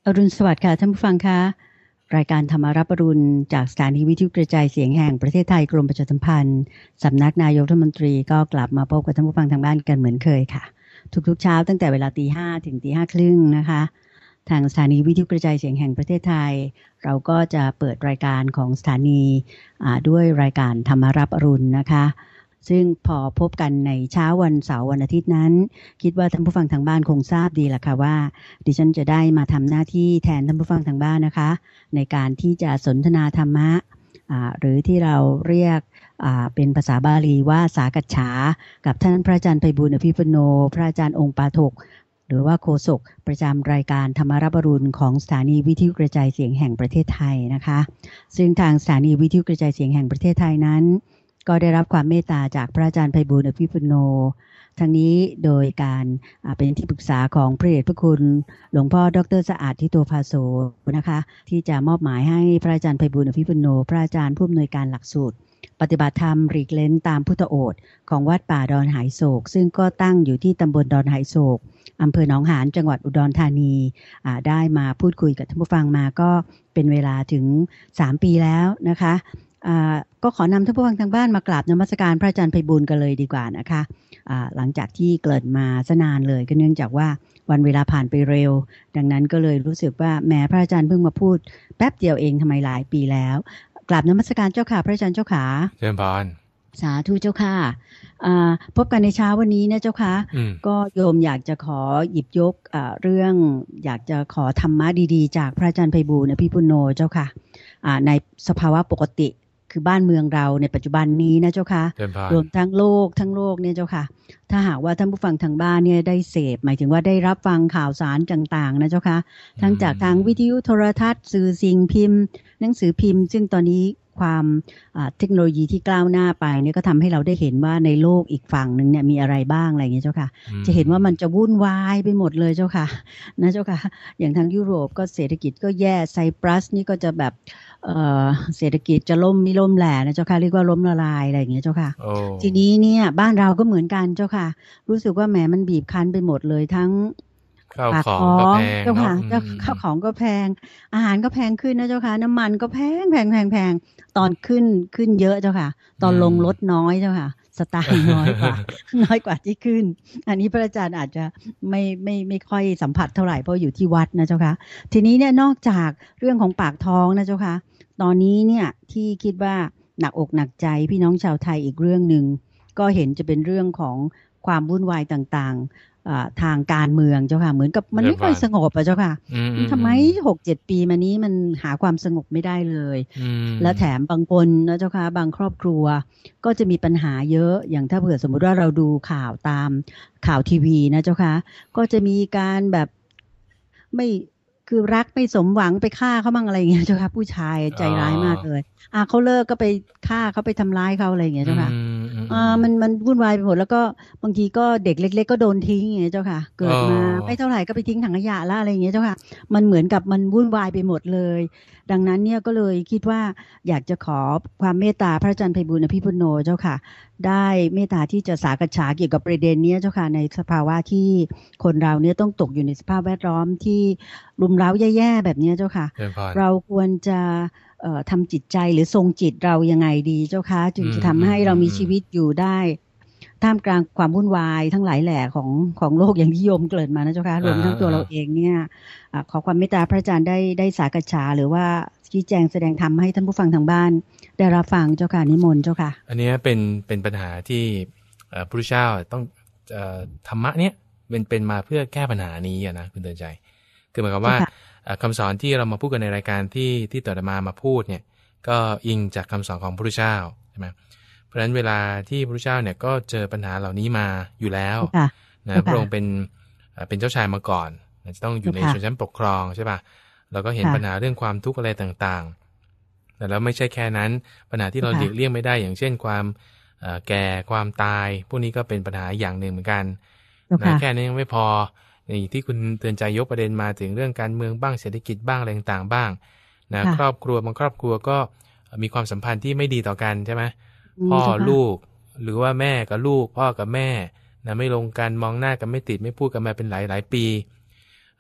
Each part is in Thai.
อรุณสวัสดิ์ค่ะท่านผู้ฟังคะรายการธรรมารับอรุณจากสถานีวิทยุกระจายเสียงแห่งประเทศไทยกรมประชาสัมพันธ์สำนักนายกรัฐมนตรีก็กลับมาพบกับท่านผู้ฟังทางบ้านกันเหมือนเคยค่ะทุกๆเช้าตั้งแต่เวลาตี 5ถึงตี 5 ครึ่งนะคะทางสถานีวิทยุกระจายเสียงแห่งประเทศไทยเราก็จะเปิดรายการของสถานีด้วยรายการธรรมารับอรุณนะคะซึ่งพอพบกันในเช้าวันเสาร์วันอาทิตย์นั้นคิดว่าท่านผู้ฟังทางบ้านคงทราบดีแหละค่ะว่าดิฉันจะได้มาทำหน้าที่แทนท่านผู้ฟังทางบ้านนะคะในการที่จะสนทนาธรรมะหรือที่เราเรียกเป็นภาษาบาลีว่าสากัจฉากับท่านพระอาจารย์ไพบูลย์อภิปุโนพระอาจารย์องค์ปาฐกหรือว่าโฆษกประจำรายการธรรมารับอรุณของสถานีวิทยุกระจายเสียงแห่งประเทศไทยนะคะซึ่งทางสถานีวิทยุกระจายเสียงแห่งประเทศไทยนั้นก็ได้รับความเมตตาจากพระอาจารย์ไพบูลย์อภิปุโนทั้งนี้โดยการเป็นที่ปรึกษาของพระเดชพระคุณหลวงพ่อดร.สะอาดทิโตภาโสนะคะที่จะมอบหมายให้พระอาจารย์ไพบูลย์อภิปุโนพระอาจารย์ผู้อำนวยการหลักสูตรปฏิบัติธรรมหลีกเล้นตามพุทธโอษฐ์ของวัดป่าดอนหายโศกซึ่งก็ตั้งอยู่ที่ตำบลดอนหายโศกอำเภอหนองหานจังหวัดอุดรธานีได้มาพูดคุยกับท่านผู้ฟังมาก็เป็นเวลาถึง3 ปีแล้วนะคะก็ขอนำท่านผู้ฟังทางบ้านมากราบนมัสการพระอาจารย์ไพบูลย์กันเลยดีกว่านะคะหลังจากที่เกิดมาซะนานเลยก็เนื่องจากว่าวันเวลาผ่านไปเร็วดังนั้นก็เลยรู้สึกว่าแม้พระอาจารย์เพิ่งมาพูดแป๊บเดียวเองทำไมหลายปีแล้วกราบนมัสการเจ้าค่ะพระอาจารย์เจ้าค่ะเชิญพรสาธุเจ้าค่ะพบกันในเช้าวันนี้นะเจ้าค่ะก็โยมอยากจะขอหยิบยกเรื่องอยากจะขอธรรมะดีๆจากพระอาจารย์ไพบูลย์อภิปุโนเจ้าค่ะในสภาวะปกติคือบ้านเมืองเราในปัจจุบันนี้นะเจ้าค่ะรวมทั้งโลกเนี่ยเจ้าค่ะถ้าหากว่าท่านผู้ฟังทางบ้านเนี่ยได้เสพหมายถึงว่าได้รับฟังข่าวสารต่างๆนะเจ้าค่ะทั้งจากทางวิทยุโทรทัศน์สื่อสิ่งพิมพ์หนังสือพิมพ์ซึ่งตอนนี้ความเทคโนโลยีที่ก้าวหน้าไปเนี่ยก็ทำให้เราได้เห็นว่าในโลกอีกฝั่งหนึ่งเนี่ยมีอะไรบ้างอะไรอย่างเงี้ยเจ้าค่ะจะเห็นว่ามันจะวุ่นวายไปหมดเลยเจ้าค่ะนะเจ้าค่ะอย่างทางยุโรปก็เศรษฐกิจก็แย่ไซปรัสนี่ก็จะแบบเศรษฐกิจจะล่มไม่ล่มแหล่นะเจ้าค่ะเรียกว่าล้มละลายอะไรอย่างเงี้ยเจ้าค่ะทีนี้เนี่ยบ้านเราก็เหมือนกันเจ้าค่ะรู้สึกว่าแหมมันบีบคั้นไปหมดเลยทั้งปากท้องเจ้าค่ะข้าวของก็แพงอาหารก็แพงขึ้นนะเจ้าค่ะน้ำมันก็แพงตอนขึ้นเยอะเจ้าค่ะตอนลงลดน้อยเจ้าค่ะสตางค์น้อยกว่าที่ขึ้นอันนี้พระอาจารย์อาจจะไม่ค่อยสัมผัสเท่าไหร่เพราะอยู่ที่วัดนะเจ้าค่ะทีนี้เนี่ยนอกจากเรื่องของปากท้องนะเจ้าค่ะตอนนี้เนี่ยที่คิดว่าหนักอกหนักใจพี่น้องชาวไทยอีกเรื่องนึงก็เห็นจะเป็นเรื่องของความวุ่นวายต่างๆทางการเมืองเจ้าค่ะเหมือนกับมันไม่ค่อยสงบอ่ะเจ้าค่ะทำไม 6-7 ปีมานี้มันหาความสงบไม่ได้เลยแล้วแถมบางคนนะเจ้าค่ะบางครอบครัวก็จะมีปัญหาเยอะอย่างถ้าเผื่อสมมุติว่าเราดูข่าวตามข่าวทีวีนะเจ้าค่ะก็จะมีการแบบไม่คือรักไม่สมหวังไปฆ่าเขาบ้างอะไรอย่างเงี้ยเจ้าค่ะผู้ชายใจร้ายมากเลยเขาเลิกก็ไปฆ่าเขาไปทำร้ายเขาอะไรอย่างเงี้ยเจ้าค่ะมันวุ่นวายไปหมดแล้วก็บางทีก็เด็กเล็กๆก็โดนทิ้งอย่างเงี้ยเจ้าค่ะเกิดมาไม่เท่าไหร่ก็ไปทิ้งถังขยะละอะไรอย่างเงี้ยเจ้าค่ะมันเหมือนกับมันวุ่นวายไปหมดเลยดังนั้นเนี่ยก็เลยคิดว่าอยากจะขอความเมตตาพระอาจารย์ไพบูลย์อภิปุโนเจ้าค่ะได้เมตตาที่จะสากัจฉาเกี่ยวกับประเด็นนี้เจ้าค่ะในสภาวะที่คนเราเนี่ยต้องตกอยู่ในสภาพแวดล้อมที่รุมเร้าแย่ๆแบบนี้เจ้าค่ะเราควรจะทำจิตใจหรือทรงจิตเรายังไงดีเจ้าคะจึงจะทำให้เรามีชีวิตอยู่ได้ท่ามกลางความวุ่นวายทั้งหลายแหล่ของโลกอย่างที่โยมเกริ่นมานะเจ้าคะรวมทั้งตัวเราเองเนี่ยขอความเมตตาพระอาจารย์ได้สากัจฉาหรือว่าชี้แจงแสดงธรรมให้ท่านผู้ฟังทางบ้านได้รับฟังเจ้าค่ะนิมนต์เจ้าค่ะอันนี้เป็นปัญหาที่พระพุทธเจ้าต้องธรรมะเนี้ยเป็นมาเพื่อแก้ปัญหานี้นะคุณเตือนใจคือหมายความว่าคำสอนที่เรามาพูดกันในรายการที่ต่อมาพูดเนี่ยก็อิงจากคำสอนของพระพุทธเจ้าใช่ไหมเพราะฉะนั้นเวลาที่พระพุทธเจ้าเนี่ยก็เจอปัญหาเหล่านี้มาอยู่แล้วนะพระองค์เป็นเจ้าชายมาก่อนจะต้องอยู่ในชนชั้นปกครองใช่ป่ะเราก็เห็นปัญหาเรื่องความทุกข์อะไรต่างๆแต่แล้วไม่ใช่แค่นั้นปัญหาที่เราหลีกเลี่ยงไม่ได้อย่างเช่นความแก่ความตายพวกนี้ก็เป็นปัญหาอย่างหนึ่งเหมือนกันนะแค่นี้ยังไม่พอนี่ที่คุณเตือนใจยกประเด็นมาถึงเรื่องการเมืองบ้างเศรษฐกิจบ้างอะไรต่างๆบ้างนะครอบครัวบางครอบครัวก็มีความสัมพันธ์ที่ไม่ดีต่อกันใช่ไหมพ่อลูกหรือว่าแม่กับลูกพ่อกับแม่นะไม่ลงกันมองหน้ากันไม่ติดไม่พูดกันมาเป็นหลายปี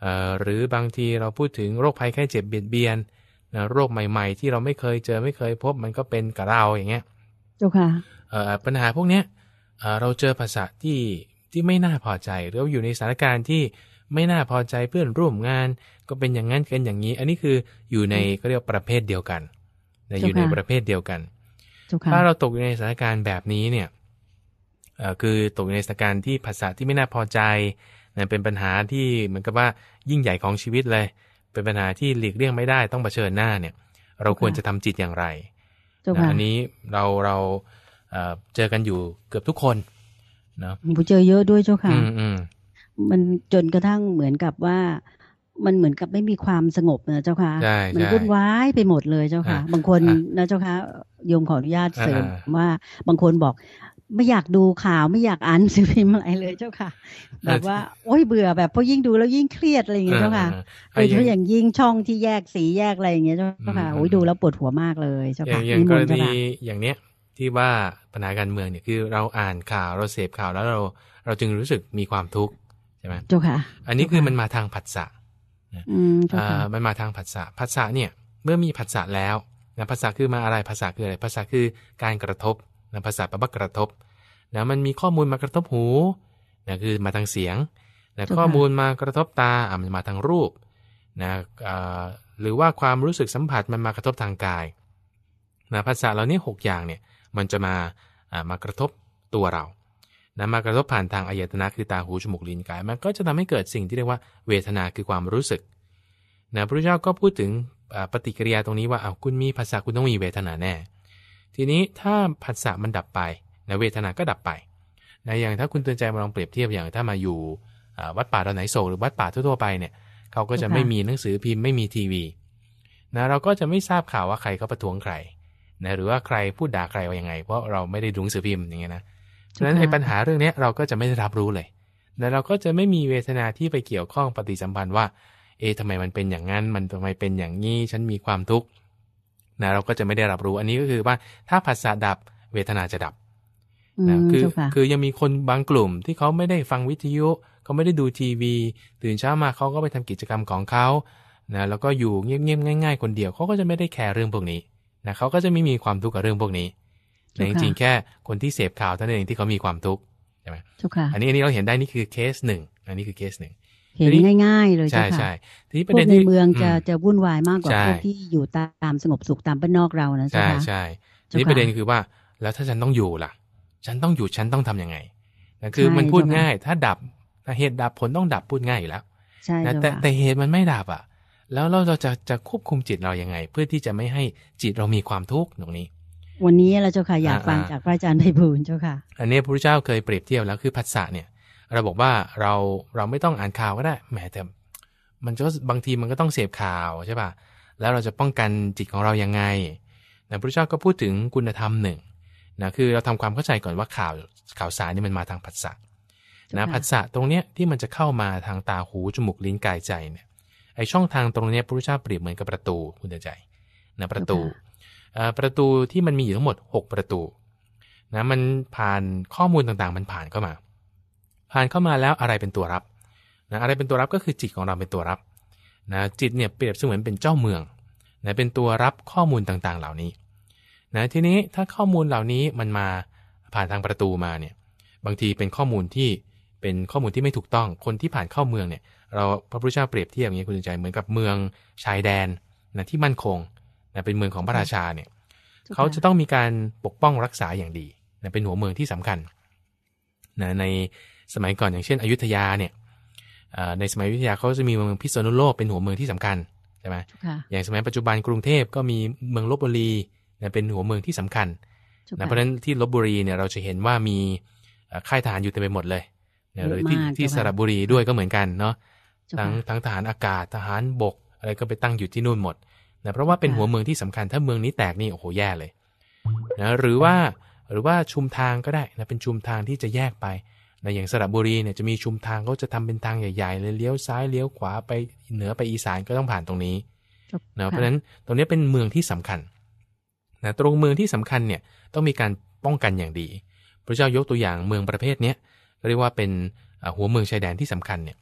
หรือบางทีเราพูดถึงโรคภัยไข้เจ็บเบียดเบียนโรคใหม่ๆที่เราไม่เคยเจอไม่เคยพบมันก็เป็นกับเราอย่างเงี้ยเจ้าค่ะปัญหาพวกเนี้ยเราเจอภาษาที่ไม่น่าพอใจหรืออยู่ในสถานการณ์ที่ไม่น่าพอใจเพื่อนร่วมงานก็เป็นอย่างนั้นกันอย่างนี้อันนี้คืออยู่ในก็เรียกประเภทเดียวกันอยู่ในประเภทเดียวกันถ้าเราตกอยู่ในสถานการณ์แบบนี้เนี่ยคือตกอยู่ในสถานการณ์ที่ภาษาที่ไม่น่าพอใจเป็นปัญหาที่เหมือนกับว่ายิ่งใหญ่ของชีวิตเลยเป็นปัญหาที่หลีกเลี่ยงไม่ได้ต้องเผชิญหน้าเนี่ยเราควรจะทำจิตอย่างไรอันนี้เราเจอกันอยู่เกือบทุกคนเนาะผมเจอเยอะด้วยเจ้าค่ะมันจนกระทั่งเหมือนกับว่ามันเหมือนกับไม่มีความสงบนะเจ้าค่ะมันวุ่นวายไปหมดเลยเจ้าค่ะบางคนนะเจ้าค่ะโยมขออนุญาตเสริมว่าบางคนบอกไม่อยากดูข่าวไม่อยากอ่านหนังสือพิมพ์อะไรเลยเจ้าค่ะแบบว่าโอ๊ยเบื่อแบบพอยิ่งดูแล้วยิ่งเครียดอะไรอย่างเงี้ยเจ้าค่ะโดยเฉพาะอย่างยิ่งช่องที่แยกสีแยกอะไรอย่างเงี้ยเจ้าค่ะโอ๊ยดูแล้วปวดหัวมากเลยเจ้าค่ะอย่างกรณีอย่างเนี้ยที่ว่าปัญหาการเมืองเนี่ยคือเราอ่านข่าวเราเสพข่าวแล้วเราจึงรู้สึกมีความทุกข์ใช่ไหมเจ้าค่ะอันนี้คือมันมาทางผัสสะมันมาทางผัสสะเนี่ยเมื่อมีผัสสะแล้วนะผัสสะคือมาอะไรผัสสะคืออะไรผัสสะคือการกระทบนะผัสสะแปลว่ากระทบนะมันมีข้อมูลมากระทบหูนะคือมาทางเสียงนะข้อมูลมากระทบตามันมาทางรูปนะหรือว่าความรู้สึกสัมผัสมันมากระทบทางกายนะผัสสะเหล่านี้6อย่างเนี่ยมันจะมากระทบตัวเรานะมากระทบผ่านทางอายตนะคือตาหูจมูกลิ้นกายมันก็จะทำให้เกิดสิ่งที่เรียกว่าเวทนาคือความรู้สึกนะพระพุทธเจ้าก็พูดถึงปฏิกิริยาตรงนี้ว่าคุณมีผัสสะคุณต้องมีเวทนาแน่ทีนี้ถ้าผัสสะมันดับไปนะเวทนาก็ดับไปนะอย่างถ้าคุณเตือนใจมาลองเปรียบเทียบอย่างถ้ามาอยู่วัดป่าดอนไหนโศกหรือวัดป่าทั่วๆไปเนี่ยเขาก็จะไม่มีหนังสือพิมพ์ไม่มีทีวีนะเราก็จะไม่ทราบข่าวว่าใครเขาประท้วงใครนะหรือว่าใครพูดด่าใครว่ายังไงเพราะเราไม่ได้ดูหนังสือพิมพ์อย่างเงี้ยนะฉะนั้นไอ้ปัญหาเรื่องนี้เราก็จะไม่ได้รับรู้เลยนะเราก็จะไม่มีเวทนาที่ไปเกี่ยวข้องปฏิสัมพันธ์ว่าทำไมมันเป็นอย่างนั้นมันทำไมเป็นอย่างนี้ฉันมีความทุกข์นะเราก็จะไม่ได้รับรู้อันนี้ก็คือว่าถ้าผัสสะดับเวทนาจะดับนะคือยังมีคนบางกลุ่มที่เขาไม่ได้ฟังวิทยุเขาไม่ได้ดูทีวีตื่นเช้ามาเขาก็ไปทำกิจกรรมของเขานะแล้วก็อยู่เงียบๆง่ายๆคนเดียวเขาก็จะไม่ได้แคร์เรื่องพวกนี้นะเขาก็จะไม่มีความทุกข์กับเรื่องพวกนี้แต่จริงๆแค่คนที่เสพข่าวเท่านั้นเองที่เขามีความทุกข์ใช่ไหมอันนี้เราเห็นได้นี่คือเคสหนึ่งอันนี้คือเคสหนึ่งเห็นง่ายๆเลยใช่ทีนี้ประเด็นในเมืองจะวุ่นวายมากกว่าพวกที่อยู่ตามสงบสุขตามบ้านนอกเรานะใช่ทีนี้ประเด็นคือว่าแล้วถ้าฉันต้องอยู่ล่ะฉันต้องอยู่ฉันต้องทำยังไงนะคือมันพูดง่ายถ้าดับเหตุดับผลต้องดับพูดง่ายอยู่แล้วนะแต่เหตุมันไม่ดับแล้วเราจะควบคุมจิตเรายังไงเพื่อที่จะไม่ให้จิตเรามีความทุกข์ตรงนี้วันนี้เราเจ้าค่ะอยากฟังจากพระอาจารย์ไพบูลย์เจ้าค่ะอันนี้พระพุทธเจ้าเคยเปรียบเทียบแล้วคือผัสสะเนี่ยเราบอกว่าเราไม่ต้องอ่านข่าวก็ได้แหมแต่มันก็บางทีมันก็ต้องเสพข่าวใช่ป่ะแล้วเราจะป้องกันจิตของเรายังไงนะพระพุทธเจ้าก็พูดถึงคุณธรรมหนึ่งนะคือเราทำความเข้าใจก่อนว่าข่าวสารนี่มันมาทางผัสสะนะผัสสะตรงเนี้ยที่มันจะเข้ามาทางตาหูจมูกลิ้นกายใจเนี่ยไอช่องทางตรงนี้พระพุทธเจ้าเปรียบเหมือนกับประตูคุณเตือนใจนะประตูที่มันมีอยู่ทั้งหมด6ประตูนะมันผ่านข้อมูลต่างๆมันผ่านเข้ามาแล้วอะไรเป็นตัวรับนะอะไรเป็นตัวรับก็คือจิตของเราเป็นตัวรับนะจิตเนี่ยเปรียบเสมือนเป็นเจ้าเมืองนะเป็นตัวรับข้อมูลต่างๆเหล่านี้นะทีนี้ถ้าข้อมูลเหล่านี้มันมาผ่านทางประตูมาเนี่ยบางทีเป็นข้อมูลที่ไม่ถูกต้องคนที่ผ่านเข้าเมืองเนี่ยเราพระพุทธเจ้าเปรียบเทียบอย่างนี้คุณใจเหมือนกับเมืองชายแดนนะที่มั่นคงนะเป็นเมืองของพระราชาเนี่ยเขาจะต้องมีการปกป้องรักษาอย่างดีนะเป็นหัวเมืองที่สำคัญนะในสมัยก่อนอย่างเช่นอยุธยาเนี่ยในสมัยอยุธยาเขาจะมีเมืองพิษณุโลกเป็นหัวเมืองที่สำคัญใช่ไหมอย่างสมัยปัจจุบันกรุงเทพก็มีเมืองลพบุรีนะเป็นหัวเมืองที่สำคัญนะเพราะฉะนั้นที่ลพบุรีเนี่ยเราจะเห็นว่ามีค่ายทหารอยู่เต็มไปหมดเลยนะหรือที่สระบุรีด้วยก็เหมือนกันเนาะทั้งทหารอากาศทหารบกอะไรก็ไปตั้งอยู่ที่นู่นหมดนะเพราะว่าเป็นหัวเมืองที่สำคัญถ้าเมืองนี้แตกนี่โอ้โหแย่เลยนะหรือว่าชุมทางก็ได้นะเป็นชุมทางที่จะแยกไปนะอย่างสระบุรีเนี่ยจะมีชุมทางเขาจะทำเป็นทางใหญ่ๆเลยเลี้ยวซ้ายเลี้ยวขวาไปเหนือไปอีสานก็ต้องผ่านตรงนี้นะเพราะฉะนั้นตรงนี้เป็นเมืองที่สำคัญนะตรงเมืองที่สำคัญเนี่ยต้องมีการป้องกันอย่างดีพระเจ้ายกตัวอย่างเมืองประเภทนี้เรียกว่าเป็นหัวเมืองชายแดนที่สำคัญเนี่ย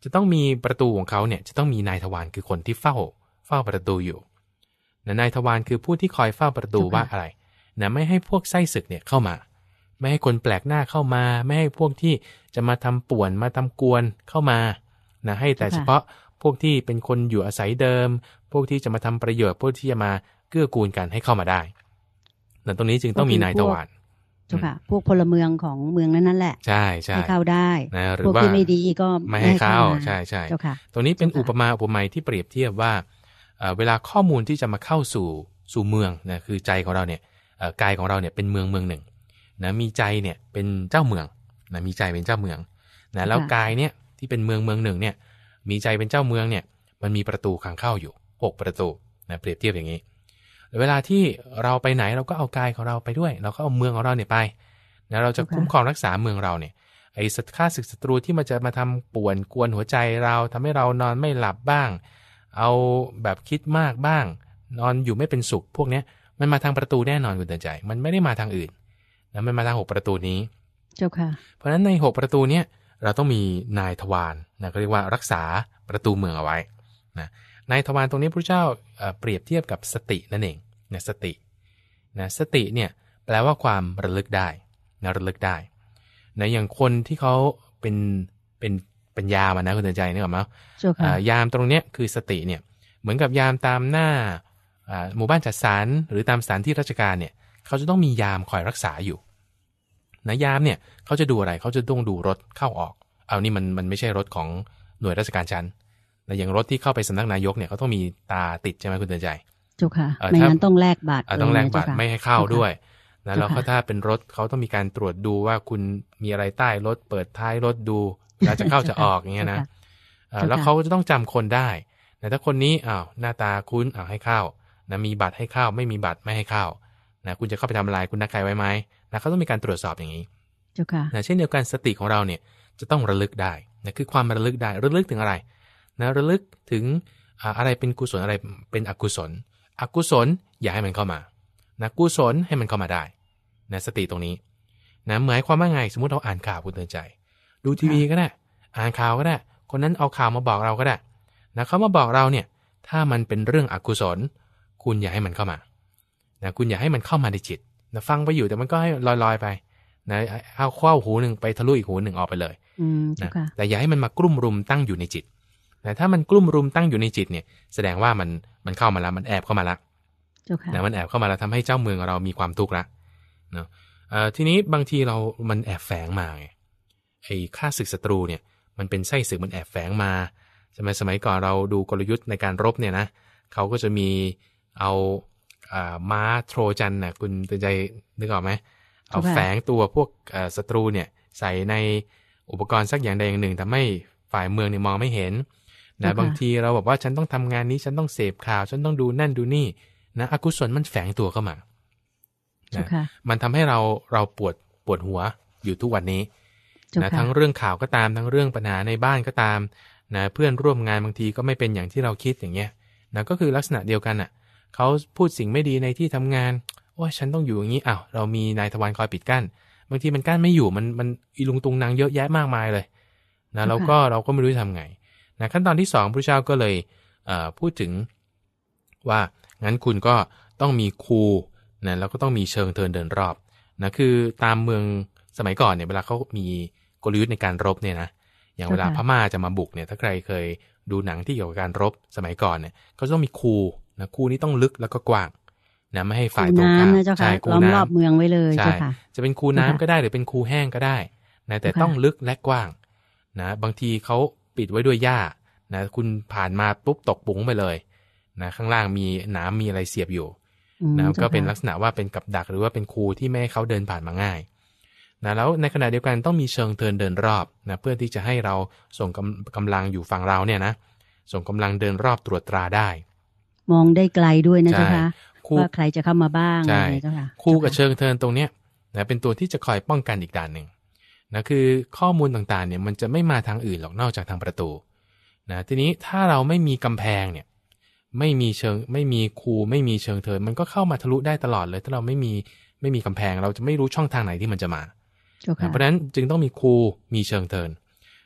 จะต้องมีประตูของเขาเนี่ยจะต้องมีนายทวารคือคนที่เฝ้าประตูอยู่นายทวารคือผู้ที่คอยเฝ้าประตูว่าอะไรนะไม่ให้พวกไส้ศึกเนี่ยเข้ามาไม่ให้คนแปลกหน้าเข้ามาไม่ให้พวกที่จะมาทำป่วนมาทำกวนเข้ามานะให้แต่เฉพาะพวกที่เป็นคนอยู่อาศัยเดิมพวกที่จะมาทำประโยชน์พวกที่จะมาเกื้อกูลกันให้เข้ามาได้ตรงนี้จึงต้องมีนายทวารเจ้าค่ะพวกพลเมืองของเมืองนั้นแหละใช่ใช่ให้เข้าได้นะหรือว่าพวกที่ไม่ดีก็ไม่ให้เข้าใช่ใช่ตรงนี้เป็นอุปมาอุปไมยที่เปรียบเทียบว่าเวลาข้อมูลที่จะมาเข้าสู่เมืองนะคือใจของเราเนี่ยกายของเราเนี่ยเป็นเมืองหนึ่งนะมีใจเนี่ยเป็นเจ้าเมืองนะมีใจเป็นเจ้าเมืองนะแล้วกายเนี่ยที่เป็นเมืองหนึ่งเนี่ยมีใจเป็นเจ้าเมืองเนี่ยมันมีประตูขังเข้าอยู่6ประตูนะเปรียบเทียบอย่างนี้เวลาที่เราไปไหนเราก็เอากายของเราไปด้วยเราก็เอาเมืองของเราเนี่ยไปนะเราจะคุ้มครองรักษาเมืองเราเนี่ยไอ้ข้าศึกศัตรูที่มันจะมาทำป่วนกวนหัวใจเราทำให้เรานอนไม่หลับบ้างเอาแบบคิดมากบ้างนอนอยู่ไม่เป็นสุขพวกนี้มันมาทางประตูแน่นอนคุณเตือนใจมันไม่ได้มาทางอื่นนะมันมาทาง6ประตูนี้เจ้าค่ะเพราะฉะนั้นใน6ประตูเนี้ยเราต้องมีนายทวารนะเขาเรียกว่ารักษาประตูเมืองเอาไว้นะนายทวารตรงนี้พระเจ้าเปรียบเทียบกับสตินั่นเองนะสติเนี่ยแปลว่าความระลึกได้นะระลึกได้นะอย่างคนที่เขาเป็นยามนะคุณเตือนใจนึกออกไหมยามตรงเนี้ยคือสติเนี่ยเหมือนกับยามตามหน้าหมู่บ้านจัดสรรหรือตามสถานที่ราชการเนี่ยเขาจะต้องมียามคอยรักษาอยู่นะยามเนี่ยเขาจะดูอะไรเขาจะต้องดูรถเข้าออกเอานี่มันไม่ใช่รถของหน่วยราชการชั้นนะอย่างรถที่เข้าไปสำนักนายกเนี่ยเขาต้องมีตาติดใช่ไหมคุณเตือนใจจุค่ะไม่งั้นต้องแลกบัตรต้องแลกบัตรไม่ให้เข้าด้วยนะแล้วถ้าเป็นรถเขาต้องมีการตรวจดูว่าคุณมีอะไรใต้รถเปิดท้ายรถดูเวลาจะเข้าจะออกอย่างเงี้ยนะแล้วเขาก็จะต้องจำคนได้แต่ถ้าคนนี้หน้าตาคุ้นให้เข้านะมีบัตรให้เข้าไม่มีบัตรไม่ให้เข้านะคุณจะเข้าไปทำอะไรคุณนัดใครไว้ไหมนะเขาต้องมีการตรวจสอบอย่างนี้นะเช่นเดียวกันสติของเราเนี่ยจะต้องระลึกได้นะคือความระลึกได้ระลึกถึงอะไรนะระลึกถึงอะไรเป็นกุศลอะไรเป็นอกุศลอย่าให้มันเข้ามานะกุศลให้มันเข้ามาได้นะสติตรงนี้นะหมายความว่าไงสมมุติเราอ่านข่าวคุณเตือนใจดูทีวีก็ได้อ่านข่าวก็ได้คนนั้นเอาข่าวมาบอกเราก็ได้นะเขามาบอกเราเนี่ยถ้ามันเป็นเรื่องอกุศลคุณอย่าให้มันเข้ามานะคุณอย่าให้มันเข้ามาในจิตนะฟังไปอยู่แต่มันก็ให้ลอยๆไปนะเอาเข้าหูหนึ่งไปทะลุอีกหูหนึ่งออกไปเลยนะแต่อย่าให้มันมากลุ่มรุมตั้งอยู่ในจิตนะถ้ามันกลุ่มรุมตั้งอยู่ในจิตเนี่ยแสดงว่ามันเข้ามาแล้วมันแอบเข้ามาแล้วนะมันแอบเข้ามาแล้วทำให้เจ้าเมืองเรามีความทุกข์ละเนาะทีนี้บางทีมันแอบแฝงมาไงไอ้ข้าศึกศัตรูเนี่ยมันเป็นไส้ศึกมันแอบแฝงมาสมัยก่อนเราดูกลยุทธ์ในการรบเนี่ยนะเขาก็จะมีเอาม้าโทรจันนะคุณเตือนใจนึกออกไหมเอาแฝงตัวพวกศัตรูเนี่ยใส่ในอุปกรณ์สักอย่างใดอย่างหนึ่งทำให้ฝ่ายเมืองเนี่ยมองไม่เห็นนะบางทีเราบอกว่าฉันต้องทำงานนี้ฉันต้องเสพข่าวฉันต้องดูนั่นดูนี่นะอกุศลมันแฝงตัวเข้ามานะมันทำให้เราปวดหัวอยู่ทุกวันนี้นะทั้งเรื่องข่าวก็ตามทั้งเรื่องปัญหาในบ้านก็ตามนะเพื่อนร่วมงานบางทีก็ไม่เป็นอย่างที่เราคิดอย่างเงี้ยนะก็คือลักษณะเดียวกันอ่ะเขาพูดสิ่งไม่ดีในที่ทำงานโอ้ยฉันต้องอยู่อย่างนี้เรามีนายทวารคอยปิดกั้นบางทีมันกั้นไม่อยู่มันอีลุงตุงนางเยอะแยะมากมายเลยนะเราก็ไม่รู้จะทำไงนะขั้นตอนที่2พระเจ้าก็เลยพูดถึงว่างั้นคุณก็ต้องมีคูนะแล้วก็ต้องมีเชิงเทินเดินรอบนะคือตามเมืองสมัยก่อนเนี่ยเวลาเขามีกลยุทธ์ในการรบเนี่ยนะอย่างเวลาพม่าจะมาบุกเนี่ยถ้าใครเคยดูหนังที่เกี่ยวกับการรบสมัยก่อนเนี่ยเขาต้องมีคูนะคูนี้ต้องลึกแล้วก็กว้างนะไม่ให้ฝ่ายตรงข้ามใช่คูน้ำล้อมรอบเมืองไว้เลยใช่จะเป็นคูน้ำก็ได้หรือเป็นคูแห้งก็ได้นะแต่ต้องลึกและกว้างนะบางทีเขาปิดไว้ด้วยหญ้านะคุณผ่านมาปุ๊บตกปุ๋งไปเลยนะข้างล่างมีหนามมีอะไรเสียบอยู่นะก็เป็นลักษณะว่าเป็นกับดักหรือว่าเป็นคูที่ไม่ให้เขาเดินผ่านมาง่ายนะแล้วในขณะเดียวกันต้องมีเชิงเทินเดินรอบนะเพื่อที่จะให้เราส่งกำลังอยู่ฝั่งเราเนี่ยนะส่งกำลังเดินรอบตรวจตราได้มองได้ไกลด้วยนะเจ้าค่ะว่าใครจะเข้ามาบ้างอะไรเจ้าค่ะคู่กับเชิงเทินตรงเนี้ยนะเป็นตัวที่จะคอยป้องกันอีกด้านหนึ่งนะคือข้อมูลต่างๆเนี่ยมันจะไม่มาทางอื่นหรอกนอกจากทางประตูนะทีนี้ถ้าเราไม่มีกำแพงเนี่ยไม่มีเชิงไม่มีคูไม่มีเชิงเทินมันก็เข้ามาทะลุได้ตลอดเลยถ้าเราไม่มีกำแพงเราจะไม่รู้ช่องทางไหนที่มันจะมาเพราะฉะนั้นจึงต้องมีคูมีเชิงเทิน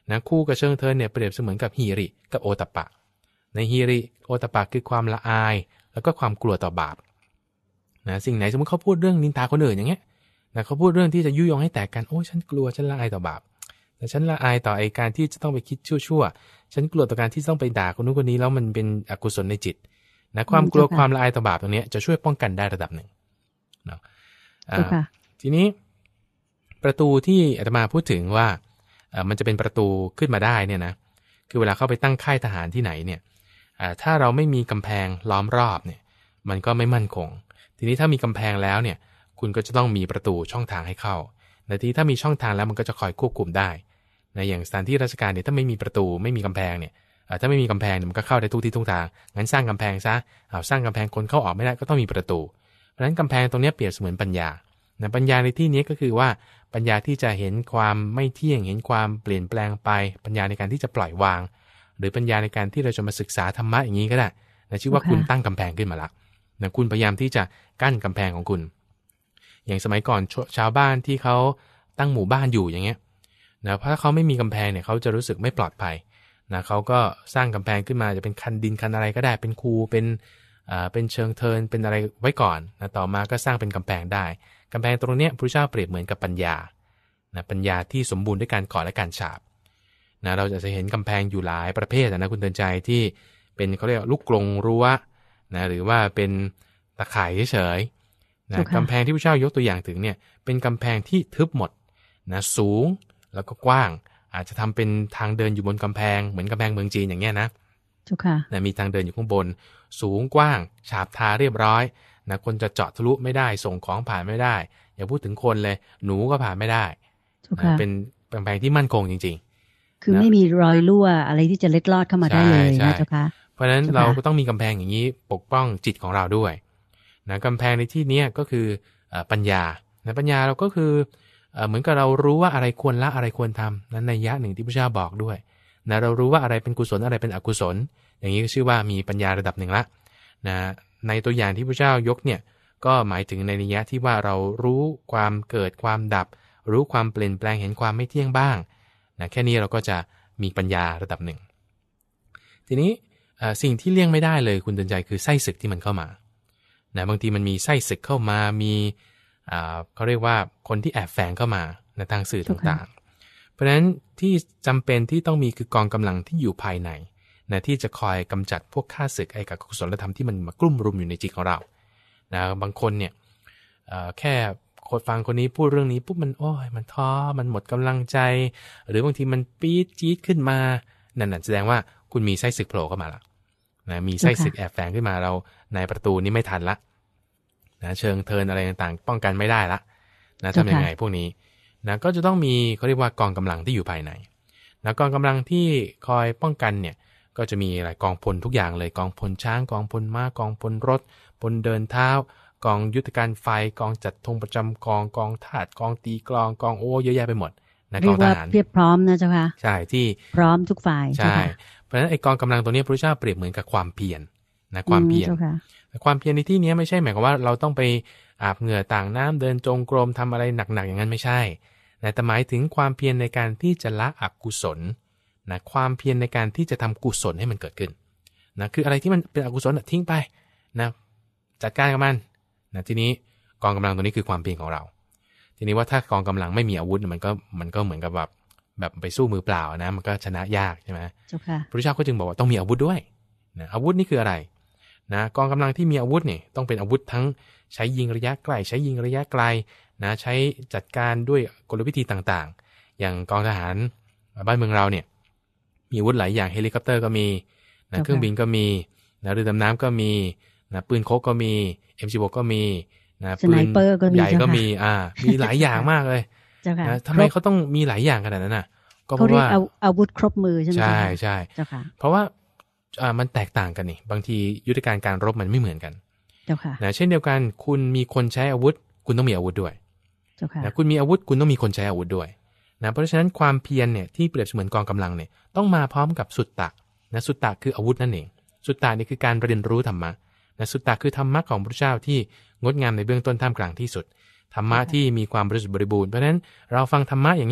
นะคู่กับเชิงเทินเนี่ยเปรียบเสมือนกับฮีริกับโอตตัปปะในฮีริโอตตัปปะคือความละอายแล้วก็ความกลัวต่อบาปนะสิ่งไหนสมมติเขาพูดเรื่องนินทาคนอื่นอย่างเงี้ยนะเขาพูดเรื่องที่จะยุยงให้แตกกันโอ้ฉันกลัวฉันละอายต่อบาปแต่ฉันละอายต่อไอ้การที่จะต้องไปคิดชั่วฉันกลัวต่อการที่ต้องไปด่าคนนู้นคนนี้แล้วมันเป็นอกุศลในจิตนะความกลัวความละอายต่อบาปตรงนี้จะช่วยป้องกันได้ระดับหนึ่งเนาะทีนี้ประตูที่อาตมาพูดถึงว่ามันจะเป็นประตูขึ้นมาได้เนี่ยนะคือเวลาเข้าไปตั้งค่ายทหารที่ไหนเนี่ยถ้าเราไม่มีกำแพงล้อมรอบเนี่ยมันก็ไม่มั่นคงทีนี้ถ้ามีกำแพงแล้วเนี่ยคุณก็จะต้องมีประตูช่องทางให้เข้าในที่ถ้ามีช่องทางแล้วมันก็จะคอยควบคุมได้ในอย่างสถานที่ราชการเนี่ยถ้าไม่มีประตูไม่มีกำแพงเนี่ยถ้าไม่มีกำแพงมันก็เข้าได้ทุกที่ทุกทางงั้นสร้างกำแพงซะสร้างกำแพงคนเข้าออกไม่ได้ก็ต้องมีประตูเพราะฉะนั้นกำแพงตรงนี้เปรียบเสมือนปัญญาปัญญาในที่นี้ก็คือว่าปัญญาที่จะเห็นความไม่เที่ยงเห็นความเปลี่ยนแปลงไปปัญญาในการที่จะปล่อยวางหรือปัญญาในการที่เราจะมาศึกษาธรรมะอย่างนี้ก็ได้นะชื่อว่าคุณตั้งกำแพงขึ้นมาละนะคุณพยายามที่จะกั้นกำแพงของคุณอย่างสมัยก่อนชาวบ้านที่เขาตั้งหมู่บ้านอยู่อย่างเงี้ยนะเพราะถ้าเขาไม่มีกำแพงเนี่ยเขาจะรู้สึกไม่ปลอดภัยนะเขาก็สร้างกำแพงขึ้นมาจะเป็นคันดินคันอะไรก็ได้เป็นคูเป็นเชิงเทินเป็นอะไรไว้ก่อนนะต่อมาก็สร้างเป็นกำแพงได้กำแพงตรงนี้พระเจ้าเปรียบเหมือนกับปัญญานะปัญญาที่สมบูรณ์ด้วยการก่อและการฉาบนะเราจะเห็นกำแพงอยู่หลายประเภทนะคุณเตือนใจที่เป็นเขาเรียกลูกกรงรั้วนะหรือว่าเป็นตะข่ายเฉยๆนะกำแพงที่พระเจ้ายกตัวอย่างถึงเนี่ยเป็นกำแพงที่ทึบหมดนะสูงแล้วก็กว้างอาจจะทำเป็นทางเดินอยู่บนกำแพงเหมือนกำแพงเมืองจีนอย่างเงี้ยนะนะมีทางเดินอยู่ข้างบนสูงกว้างฉาบทาเรียบร้อยนะคนจะเจาะทะลุไม่ได้ส่งของผ่านไม่ได้อย่าพูดถึงคนเลยหนูก็ผ่านไม่ได้นะเป็นกำแพงที่มั่นคงจริงๆคือไม่มีรอยรั่วอะไรที่จะเล็ดลอดเข้ามาได้เลยนะเจ้าค่ะเพราะฉะนั้นเราก็ต้องมีกำแพงอย่างนี้ปกป้องจิตของเราด้วยนะกำแพงในที่นี้ก็คือปัญญานะปัญญาเราก็คือเหมือนกับเรารู้ว่าอะไรควรละอะไรควรทำนั้นในยะหนึ่งที่พระเจ้าบอกด้วยนะเรารู้ว่าอะไรเป็นกุศลอะไรเป็นอกุศลอย่างนี้ก็ชื่อว่ามีปัญญาระดับหนึ่งละนะในตัวอย่างที่พระเจ้ายกเนี่ยก็หมายถึงในนัยยะที่ว่าเรารู้ความเกิดความดับรู้ความเปลี่ยนแปลงเห็นความไม่เที่ยงบ้างนะแค่นี้เราก็จะมีปัญญาระดับหนึ่งทีนี้สิ่งที่เลี่ยงไม่ได้เลยคุณเตือนใจคือไส้ศึกที่มันเข้ามานะบางทีมันมีไส้ศึกเข้ามามีเขาเรียกว่าคนที่แอบแฝงเข้ามาในทางสื่อต่างๆเพราะฉะนั้นที่จำเป็นที่ต้องมีคือกองกำลังที่อยู่ภายในนะที่จะคอยกำจัดพวกข้าศึกไอ้กับกุศลธรรมที่มันมากลุ่มรุมอยู่ในจิตของเรานะบางคนเนี่ยแค่คนฟังคนนี้พูดเรื่องนี้ปุ๊บมันโอ้ยมันท้อมันหมดกำลังใจหรือบางทีมันปี๊ดจี๊ดขึ้นมานั่นแสดงว่าคุณมีไส้ศึกโผล่เข้ามาละนะมีไส้ศึกแอบแฝงขึ้นมาเราในประตูนี้ไม่ทันละนะเชิงเทินอะไรต่างๆป้องกันไม่ได้ละนะทำยังไงพวกนี้นะก็จะต้องมีเขาเรียกว่ากองกำลังที่อยู่ภายในนะกองกำลังที่คอยป้องกันเนี่ยก็จะมีหลายกองพลทุกอย่างเลยกองพลช้างกองพลม้ากองพลรถพลเดินเท้ากองยุทธการไฟกองจัดธงประจำกองทหารกองตีกลองกองโอ้เยอะแยะไปหมดนะกองทหารเรียบพร้อมนะเจ้าค่ะใช่ที่พร้อมทุกฝ่ายใช่เพราะฉะนั้นไอ้กองกำลังตัวนี้พระเจ้าเปรียบเหมือนกับความเพียรนะความเพียรความเพียรในที่นี้ไม่ใช่หมายความว่าเราต้องไปอาบเหงื่อต่างน้ำเดินจงกรมทำอะไรหนักๆอย่างนั้นไม่ใช่แต่หมายถึงความเพียรในการที่จะละอกุศลนะความเพียรในการที่จะทำกุศลให้มันเกิดขึ้นนะคืออะไรที่มันเป็นอกุศลทิ้งไปนะจัดการกับมันนะทีนี้กองกำลังตัวนี้คือความเพียรของเราทีนี้ว่าถ้ากองกำลังไม่มีอาวุธมันก็เหมือนกับแบบไปสู้มือเปล่านะมันก็ชนะยากใช่ไหมพระพุทธเจ้าก็จึงบอกว่าต้องมีอาวุธด้วยนะอาวุธนี่คืออะไรนะกองกำลังที่มีอาวุธเนี่ยต้องเป็นอาวุธทั้งใช้ยิงระยะใกล้ใช้ยิงระยะไกลนะใช้จัดการด้วยกลวิธีต่างๆอย่างกองทหารบ้านเมืองเราเนี่ยมีอาวุธหลายอย่างเฮลิคอปเตอร์ก็มีนะเครื่องบินก็มีนะเรือดำน้ำก็มีนะปืนโคกก็มี M16 ก็มีนะปืนใหญ่ก็มีมีหลายอย่างมากเลยนะทำไมเขาต้องมีหลายอย่างขนาดนั้นน่ะก็เพราะว่าอาวุธครบมือใช่ไหมใช่เพราะว่ามันแตกต่างกันนี่บางทียุทธการรบมันไม่เหมือนกันนะเช่นเดียวกันคุณมีคนใช้อาวุธคุณต้องมีอาวุธด้วยนะคุณมีอาวุธคุณต้องมีคนใช้อาวุธด้วยนะเพราะฉะนั้นความเพียรเนี่ยที่เปรียบเสมือนกองกำลังเนี่ยต้องมาพร้อมกับสุตตะนะสุตตะคืออาวุธนั่นเองสุตตะนี่คือการเรียนรู้ธรรมะนะสุตตะคือธรรมะของพระเจ้าที่งดงามในเบื้องต้นท่ามกลางที่สุดธรรมะที่มีความบริสุทธิ์บริบูรณ์เพราะฉะนั้นเราฟังธรรมะอย่างเงี้ย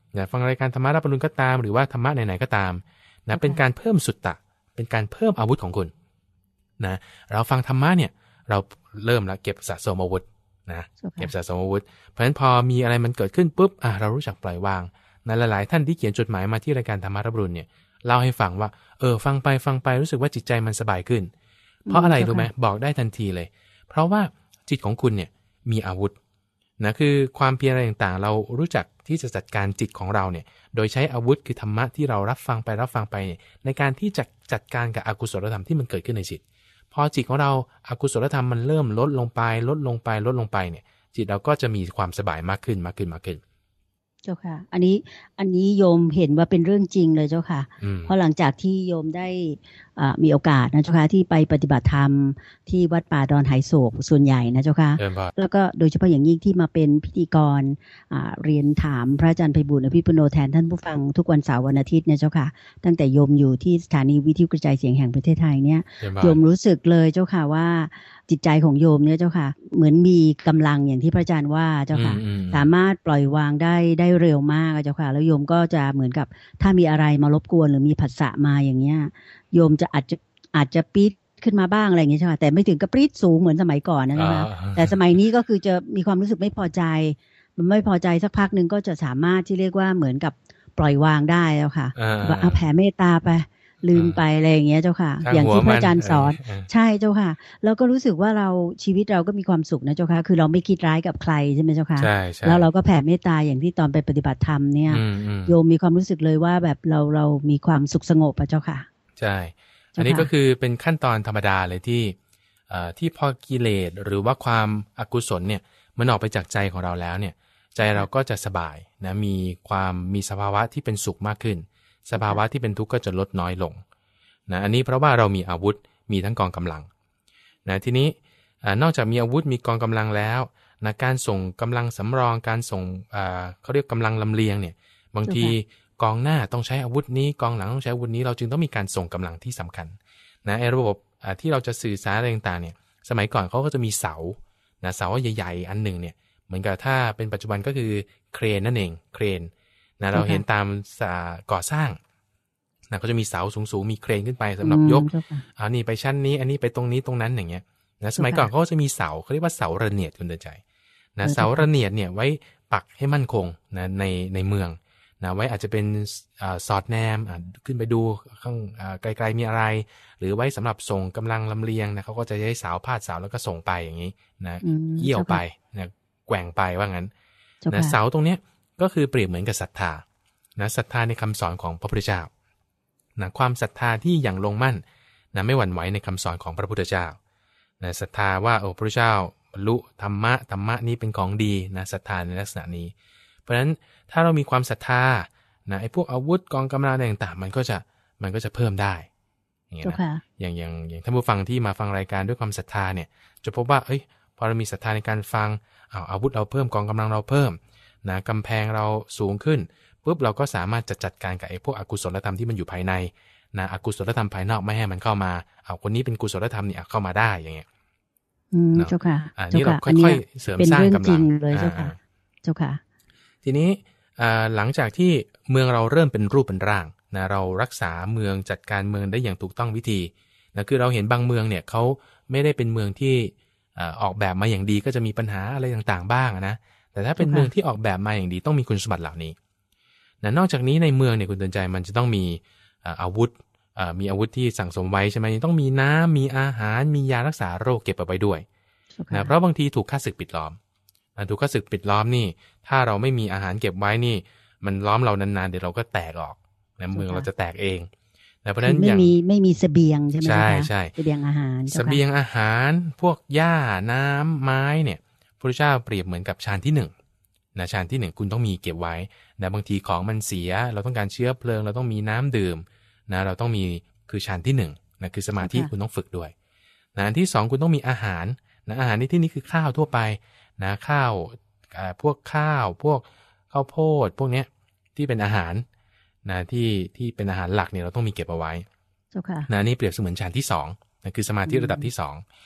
นะฟังรายการธรรมะรับอรุณก็ตามหรือว่าธรรมะไหนๆก็ตามนะเป็นการเพิ่มสุตตะเป็นการเพิ่มอาวุธของคุณนะเราฟังธรรมะเนี่ยเราเริ่มแล้วเก็บสะสมอาวุธนะเก็บสะสมอาวุธเพราะฉะนั้นพอมีอะไรมันเกิดขึ้นปุ๊บเรารู้จักปล่อยวางนะหลายๆท่านที่เขียนจดหมายมาที่รายการธรรมะรับอรุณเนี่ยเล่าให้ฟังว่าฟังไปรู้สึกว่าจิตใจมันสบายขึ้นเพราะอะไรรู้ไหมบอกได้ทันทีเลยเพราะว่าจิตของคุณเนี่ยมีอาวุธนะคือความเพียรอะไรต่างๆเรารู้จักที่จะจัดการจิตของเราเนี่ยโดยใช้อาวุธคือธรรมะที่เรารับฟังไปเนี่ยในการที่จะจัดการกับอกุศลธรรมที่มันเกิดขึ้นในจิตพอจิตของเราอกุศลธรรมมันเริ่มลดลงไปเนี่ยจิตเราก็จะมีความสบายมากขึ้นเจ้าค่ะอันนี้โยมเห็นว่าเป็นเรื่องจริงเลยเจ้าค่ะเพราะหลังจากที่โยมได้มีโอกาสนะเจ้าค่ะที่ไปปฏิบัติธรรมที่วัดป่าดอนไหโศกส่วนใหญ่นะเจ้าค่ะแล้วก็โดยเฉพาะอย่างยิ่งที่มาเป็นพิธีกรเรียนถามพระอาจารย์ไพบูลย์อภิปุโนแทนท่านผู้ฟังทุกวันเสาร์วันอาทิตย์เนี่ยเจ้าค่ะตั้งแต่โยมอยู่ที่สถานีวิทยุกระจายเสียงแห่งประเทศไทยเนี่ยโยมรู้สึกเลยเจ้าค่ะว่าจิตใจของโยมเนี่ยเจ้าค่ะเหมือนมีกำลังอย่างที่พระอาจารย์ว่าเจ้าค่ะสามารถปล่อยวางได้เร็วมากเจ้าค่ะแล้วโยมก็จะเหมือนกับถ้ามีอะไรมารบกวนหรือมีผัสสะมาอย่างเงี้ยโยมจะอาจจะปี๊ดขึ้นมาบ้างอะไรอย่างเงี้ยใช่ไหมแต่ไม่ถึงกับปี๊ดสูงเหมือนสมัยก่อนนะคะแต่สมัยนี้ก็คือจะมีความรู้สึกไม่พอใจมันไม่พอใจสักพักนึงก็จะสามารถที่เรียกว่าเหมือนกับปล่อยวางได้แล้วค่ะว่าแผ่เมตตาไปลืมไปอะไรอย่างเงี้ยเจ้าค่ะอย่างที่พระอาจารย์สอนใช่เจ้าค่ะแล้วก็รู้สึกว่าเราชีวิตเราก็มีความสุขนะเจ้าค่ะคือเราไม่คิดร้ายกับใครใช่ไหมเจ้าค่ะแล้วเราก็แผ่เมตตาอย่างที่ตอนไปปฏิบัติธรรมเนี่ยโยมมีความรู้สึกเลยว่าแบบเรามีความสุขสงบอะเจ้าค่ะใช่อันนี้ก็คือเป็นขั้นตอนธรรมดาเลยที่พอกิเลสหรือว่าความอกุศลเนี่ยมันออกไปจากใจของเราแล้วเนี่ยใจเราก็จะสบายนะมีสภาวะที่เป็นสุขมากขึ้นสภาวะที่เป็นทุกข์ก็จะลดน้อยลงนะอันนี้เพราะว่าเรามีอาวุธมีทั้งกองกำลังนะทีนี้นอกจากมีอาวุธมีกองกำลังแล้วนะการส่งกำลังสำรองการส่งเขาเรียกกำลังลำเลียงเนี่ยบางทีกองหน้าต้องใช้อาวุธนี้กองหลังต้องใช้อาวุธนี้เราจึงต้องมีการส่งกำลังที่สำคัญนะไอ้ระบบที่เราจะสื่อสารอะไรต่างๆเนี่ยสมัยก่อนเขาก็จะมีเสานะเสาใหญ่ๆอันหนึ่งเนี่ยเหมือนกับถ้าเป็นปัจจุบันก็คือเครนนั่นเองเครนนะเราเห็นตามก่อสร้างนะก็จะมีเสาสูงๆมีเครนขึ้นไปสำหรับยกนี่ไปชั้นนี้อันนี้ไปตรงนี้ตรงนั้นอย่างเงี้ยนะสมัยก่อนเขาก็จะมีเสาเขาเรียกว่าเสาระเนียดคุณเดินใจนะเสาระเนียดเนี่ยไว้ปักให้มั่นคงนะในเมืองนะไว้อาจจะเป็นสอดแนมขึ้นไปดูข้างไกลๆมีอะไรหรือไว้สำหรับส่งกำลังลำเลียงนะเขาก็จะใช้เสาพาดเสาแล้วก็ส่งไปอย่างนี้นะเกี่ยวไปนะแกว่งไปว่างั้นนะเสาตรงเนี้ยก็คือเปรียบเหมือนกับศรัทธานะศรัทธาในคำสอนของพระพุทธเจ้านะความศรัทธาที่อย่างลงมั่นนะไม่หวั่นไหวในคำสอนของพระพุทธเจ้านะศรัทธาว่าพระพุทธเจ้าบรรลุธรรมะนี้เป็นของดีนะศรัทธาในลักษณะนี้เพราะฉะนั้นถ้าเรามีความศรัทธานะไอ้พวกอาวุธกองกำลังต่างๆมันก็จะเพิ่มได้อย่างเงี้ยนะอย่างท่านผู้ฟังที่มาฟังรายการด้วยความศรัทธาเนี่ยจะพบว่าพอเรามีศรัทธาในการฟังอาวุธเราเพิ่มกองกำลังเราเพิ่มนะกำแพงเราสูงขึ้นปุ๊บเราก็สามารถจัดการกับไอ้พวกอกุศลธรรมที่มันอยู่ภายในนะอกุศลธรรมภายนอกไม่ให้มันเข้ามาคนนี้เป็นกุศลธรรมเนี่ยเข้ามาได้อย่างเงี้ยเจ้าค่ะนี่เราค่อยๆเสริมสร้างกำลังเลยเจ้าค่ะเจ้าค่ะทีนี้หลังจากที่เมืองเราเริ่มเป็นรูปเป็นร่างนะเรารักษาเมืองจัดการเมืองได้อย่างถูกต้องวิธีนะคือเราเห็นบางเมืองเนี่ยเขาไม่ได้เป็นเมืองที่ออกแบบมาอย่างดีก็จะมีปัญหาอะไรต่างๆบ้างนะแต่ถ้าเป็นเมืองที่ออกแบบมาอย่างดีต้องมีคุณสมบัติเหล่านี้นะนอกจากนี้ในเมืองเนี่ยคุณเตือนใจมันจะต้องมีอาวุธมีอาวุธที่สั่งสมไว้ใช่ไหมต้องมีน้ำมีอาหารมียารักษาโรคเก็บเอาไว้ด้วยนะเพราะบางทีถูกฆ่าศึกปิดล้อมถูกฆ่าศึกปิดล้อมนี่ถ้าเราไม่มีอาหารเก็บไว้นี่มันล้อมเรานานๆเดี๋ยวเราก็แตกออกนะเมืองเราจะแตกเองนะเพราะฉะนั้นไม่มีเสบียงใช่ไหมคะใช่เสบียงอาหารเสบียงอาหารพวกหญ้าน้ำไม้เนี่ยพระพุทธเจ้าเปรียบเหมือนกับฌานที่1นะฌานที่1คุณต้องมีเก็บไว้นะบางทีของมันเสียเราต้องการเชื้อเพลิงเราต้องมีน้ำดื่มนะเราต้องมีคือฌานที่1นะคือสมาธิคุณต้องฝึกด้วยนะอันที่2คุณต้องมีอาหารนะอาหารในที่นี้คือข้าวทั่วไปนะข้าวพวกข้าวพวกข้าวโพดพวกเนี้ยที่เป็นอาหารนะที่เป็นอาหารหลักเนี่ยเราต้องมีเก็บเอาไว้นะนี่เปรียบเสมือนฌานที่2นะคือสมาธิระดับที่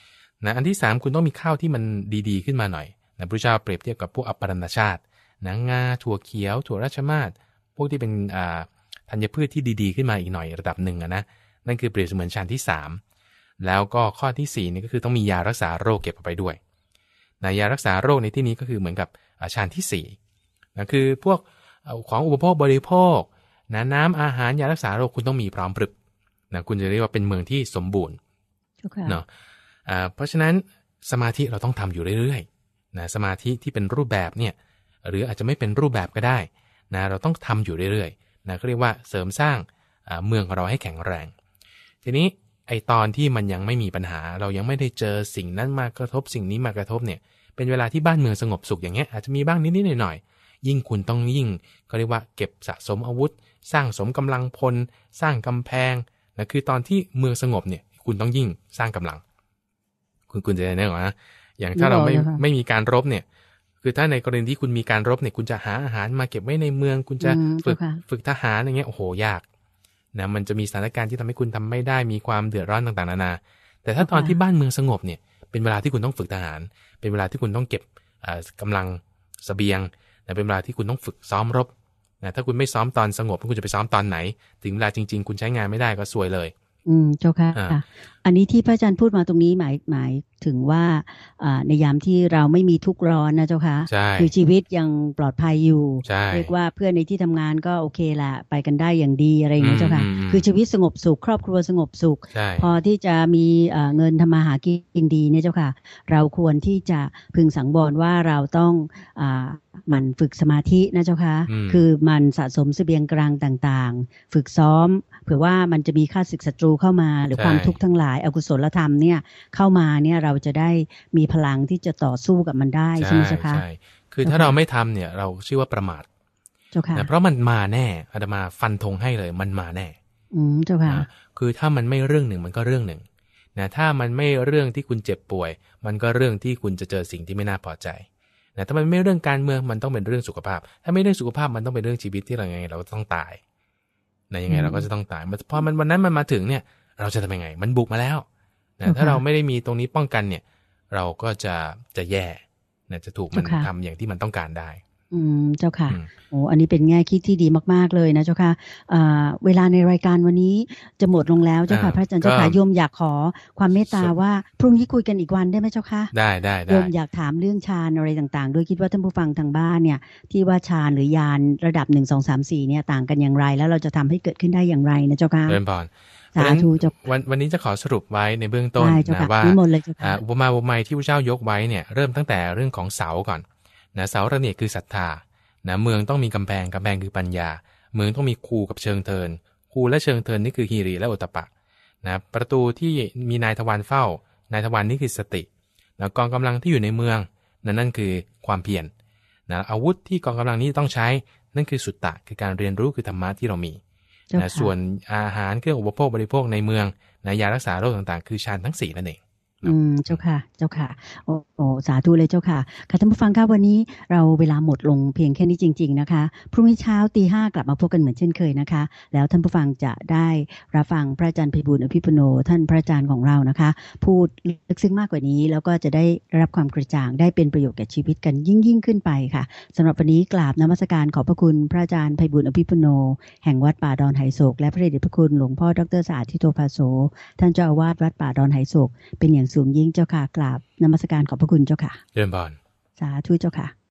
2นะอันที่3คุณต้องมีข้าวที่มันดีๆขึ้นมาหน่อยนะพระเจ้าเปรียบเทียบกับพวกอัปปรณชาตินะงาถั่วเขียวถั่วราชมาศพวกที่เป็นธัญพืชที่ดีๆขึ้นมาอีกหน่อยระดับหนึ่งนะนั่นคือเปรียบเสมือนฌานที่3แล้วก็ข้อที่4นี่ก็คือต้องมียารักษาโรคเก็บเอาไปด้วยนะยารักษาโรคในที่นี้ก็คือเหมือนกับฌานที่4นะคือพวกของอุปโภคบริโภคนะน้ำอาหารยารักษาโรคคุณต้องมีพร้อมพรึบนะคุณจะเรียกว่าเป็นเมืองที่สมบูรณ์เนาะเพราะฉะนั้นสมาธิเราต้องทำอยู่เรื่อยๆนะสมาธิที่เป็นรูปแบบเนี่ยหรืออาจจะไม่เป็นรูปแบบก็ได้นะเราต้องทำอยู่เรื่อยๆนะก็เรียกว่าเสริมสร้างเมืองของเราให้แข็งแรงทีนี้ไอตอนที่มันยังไม่มีปัญหาเรายังไม่ได้เจอสิ่งนั้นมากระทบสิ่งนี้มากระทบเนี่ยเป็นเวลาที่บ้านเมืองสงบสุขอย่างเงี้ยอาจจะมีบ้างนิดๆหน่อยๆยิ่งคุณต้องยิ่งก็เรียกว่าเก็บสะสมอาวุธสร้างสมกำลังพลสร้างกำแพงนะคือตอนที่เมืองสงบเนี่ยคุณต้องยิ่งสร้างกำลังคุณจะได้นึกออกนะอย่างถ้าเราไม่มีการรบเนี่ยคือถ้าในกรณีที่คุณมีการรบเนี่ยคุณจะหาอาหารมาเก็บไว้ในเมืองคุณจะฝึกทหารอย่างเงี้ยโอ้โหยากนะมันจะมีสถานการณ์ที่ทำให้คุณทำไม่ได้มีความเดือดร้อนต่างๆนานาแต่ถ้าตอนที่บ้านเมืองสงบเนี่ยเป็นเวลาที่คุณต้องฝึกทหารเป็นเวลาที่คุณต้องเก็บกำลังเสบียงนะเป็นเวลาที่คุณต้องฝึกซ้อมรบนะถ้าคุณไม่ซ้อมตอนสงบคุณจะไปซ้อมตอนไหนถึงเวลาจริงๆคุณใช้งานไม่ได้ก็ซวยเลยเจ้าค่ะอันนี้ที่พระอาจารย์พูดมาตรงนี้หมายถึงว่าในยามที่เราไม่มีทุกข์ร้อนนะเจ้าค่ะคือชีวิตยังปลอดภัยอยู่เรียกว่าเพื่อนในที่ทำงานก็โอเคละไปกันได้อย่างดีอะไรอย่างเงี้ยเจ้าค่ะคือชีวิตสงบสุขครอบครัวสงบสุขพอที่จะมีเงินทำมาหากินดีเนี่ยเจ้าค่ะเราควรที่จะพึงสังวรว่าเราต้องมันฝึกสมาธินะเจ้าค่ะคือมันสะสมเสบียงกลางต่างๆฝึกซ้อมเผื่อว่ามันจะมีข้าศึกศัตรูเข้ามาหรือความทุกข์ทั้งหลายอกุศลธรรมเนี่ยเข้ามาเนี่ยเราจะได้มีพลังที่จะต่อสู้กับมันได้ใช่ไหมเจ้าค่ะใช่คือถ้าเราไม่ทำเนี่ยเราชื่อว่าประมาทเจ้าค่ะเพราะมันมาแน่อาตมาฟันธงให้เลยมันมาแน่เจ้าค่ะคือถ้ามันไม่เรื่องหนึ่งมันก็เรื่องหนึ่งนะถ้ามันไม่เรื่องที่คุณเจ็บป่วยมันก็เรื่องที่คุณจะเจอสิ่งที่ไม่น่าพอใจนะถ้ามันไม่เรื่องการเมืองมันต้องเป็นเรื่องสุขภาพถ้าไม่เรื่องสุขภาพมันต้องเป็นเรื่องชีวิตที่เราไงเราต้องตายนะยังไงเราก็จะต้องตายพอมันวันนั้นมันมาถึงเนี่ยเราจะทำยังไงมันบุกมาแล้วนะถ้าเราไม่ได้มีตรงนี้ป้องกันเนี่ยเราก็จะแย่นะจะถูกมันทำอย่างที่มันต้องการได้เจ้าค่ะโอ้อันนี้เป็นแง่คิดที่ดีมากๆเลยนะเจ้าค่ะเวลาในรายการวันนี้จะหมดลงแล้วเจ้าค่ะพระอาจารย์เจ้าค่ะโยมอยากขอความเมตตาว่าพรุ่งนี้คุยกันอีกวันได้ไหมเจ้าค่ะได้โยมอยากถามเรื่องฌานอะไรต่างๆด้วยคิดว่าท่านผู้ฟังทางบ้านเนี่ยที่ว่าฌานหรือยานระดับ1 2 3 4เนี่ยต่างกันอย่างไรแล้วเราจะทำให้เกิดขึ้นได้อย่างไรนะเจ้าค่ะเริ่มก่อนวันนี้จะขอสรุปไว้ในเบื้องต้นนะว่าอุปมาอุปไมยที่พระเจ้ายกไว้เนี่ยเริ่มตั้งแต่เรื่องของเสาก่อนนะเสาระเนียดคือศรัทธานะเมืองต้องมีกำแพงคือปัญญาเมืองต้องมีคูกับเชิงเทินคูและเชิงเทินนี่คือฮีริและโอตปะนะประตูที่มีนายทวารเฝ้านายทวารนี่คือสตินะกองกำลังที่อยู่ในเมืองนั่นคือความเพียรนะอาวุธที่กองกำลังนี้ต้องใช้นั่นคือสุตตะคือการเรียนรู้คือธรรมะที่เรามีนะส่วนอาหารเครื่องอุปโภคบริโภคในเมืองนะยารักษาโรคต่างๆคือฌานทั้ง4นั่นเองเจ้าค่ะเจ้าค่ะโอ้สาธุเลยเจ้าค่ะค่ะท่านผู้ฟังค่ะวันนี้เราเวลาหมดลงเพียงแค่นี้จริงๆนะคะพรุ่งนี้เช้าตี5กลับมาพบกันเหมือนเช่นเคยนะคะแล้วท่านผู้ฟังจะได้รับฟังพระอาจารย์ไพบูลย์อภิปุโนท่านพระอาจารย์ของเรานะคะพูดลึกซึ้งมากกว่านี้แล้วก็จะได้รับความกระจ่างได้เป็นประโยชน์แก่ชีวิตกันยิ่งขึ้นไปค่ะสำหรับวันนี้กราบนมัสการขอบพระคุณพระอาจารย์ไพบูลย์อภิปุโนแห่งวัดป่าดอนไหโศกและพระเดชพระคุณหลวงพ่อดร.สะอาดทิโตภาโสท่านเจ้าอาวาสวัดป่าดอนไหโศกเป็นอย่างสูงยิ่งเจ้าค่ะกราบนมัสการขอบพระคุณเจ้าค่ะเจริญพรสาธุเจ้าค่ะ